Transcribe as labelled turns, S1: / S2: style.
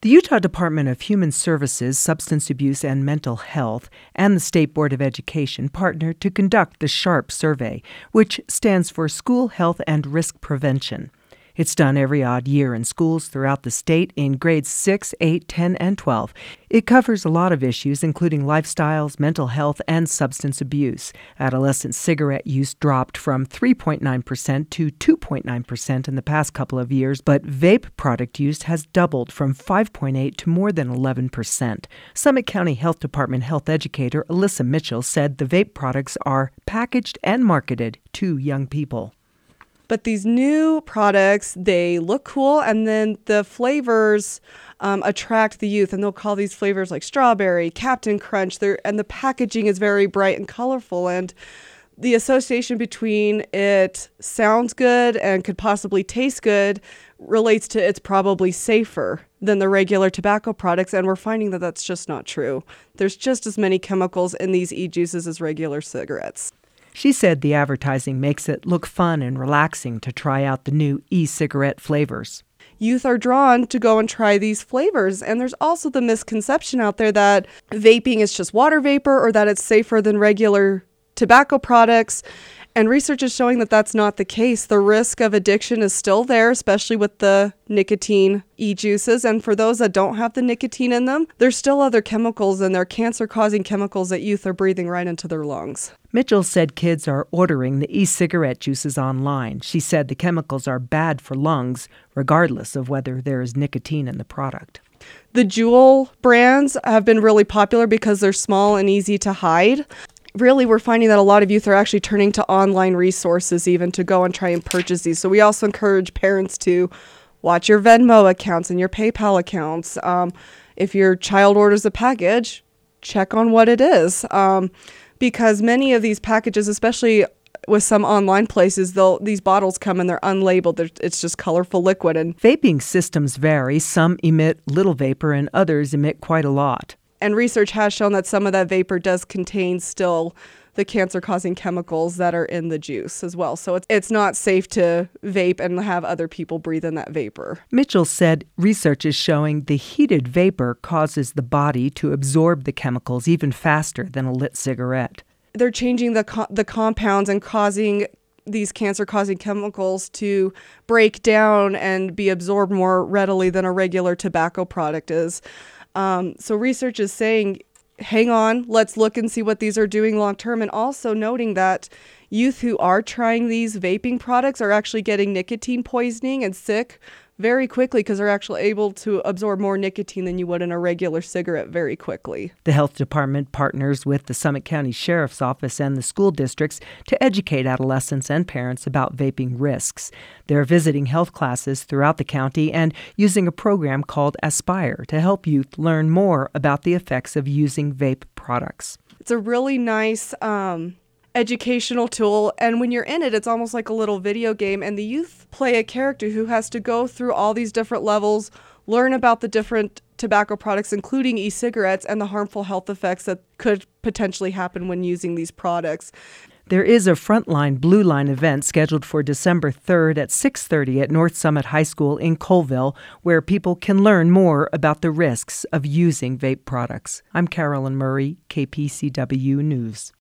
S1: The Utah Department of Human Services, Substance Abuse and Mental Health and the State Board of Education partnered to conduct the SHARP survey, which stands for School Health and Risk Prevention. It's done every odd year in schools throughout the state in grades 6, 8, 10, and 12. It covers a lot of issues, including lifestyles, mental health, and substance abuse. Adolescent cigarette use dropped from 3.9% to 2.9% in the past couple of years, but vape product use has doubled from 5.8% to more than 11%. Summit County Health Department health educator Alyssa Mitchell said the vape products are packaged and marketed to young people.
S2: But these new products, they look cool, and then the flavors attract the youth, and they'll call these flavors like strawberry, Captain Crunch, and the packaging is very bright and colorful, and the association between it sounds good and could possibly taste good relates to it's probably safer than the regular tobacco products, and we're finding that that's just not true. There's just as many chemicals in these e-juices as regular cigarettes.
S1: She said the advertising makes it look fun and relaxing to try out the new e-cigarette flavors.
S2: Youth are drawn to go and try these flavors, and there's also the misconception out there that vaping is just water vapor or that it's safer than regular tobacco products. And research is showing that that's not the case. The risk of addiction is still there, especially with the nicotine e-juices. And for those that don't have the nicotine in them, there's still other chemicals, and they're cancer-causing chemicals that youth are breathing right into their lungs.
S1: Mitchell said kids are ordering the e-cigarette juices online. She said the chemicals are bad for lungs, regardless of whether there is nicotine in the product.
S2: The Juul brands have been really popular because they're small and easy to hide. Really, we're finding that a lot of youth are actually turning to online resources even to go and try and purchase these. So we also encourage parents to watch your Venmo accounts and your PayPal accounts. If your child orders a package, check on what it is. Because many of these packages, especially with some online places, these bottles come and they're unlabeled. It's just colorful liquid. And
S1: vaping systems vary. Some emit little vapor and others emit quite a lot.
S2: And research has shown that some of that vapor does contain still the cancer-causing chemicals that are in the juice as well. So it's not safe to vape and have other people breathe in that vapor.
S1: Mitchell said research is showing the heated vapor causes the body to absorb the chemicals even faster than a lit cigarette.
S2: They're changing the compounds and causing these cancer-causing chemicals to break down and be absorbed more readily than a regular tobacco product is. So research is saying, hang on, let's look and see what these are doing long term, and also noting that youth who are trying these vaping products are actually getting nicotine poisoning and sick very quickly because they're actually able to absorb more nicotine than you would in a regular cigarette very quickly.
S1: The health department partners with the Summit County Sheriff's Office and the school districts to educate adolescents and parents about vaping risks. They're visiting health classes throughout the county and using a program called Aspire to help youth learn more about the effects of using vape products.
S2: It's a really nice educational tool, and when you're in it, it's almost like a little video game, and the youth play a character who has to go through all these different levels, learn about the different tobacco products, including e-cigarettes, and the harmful health effects that could potentially happen when using these products.
S1: There is a Frontline Blue Line event scheduled for December 3rd at 6:30 at North Summit High School in Colville, where people can learn more about the risks of using vape products. I'm Carolyn Murray, KPCW News.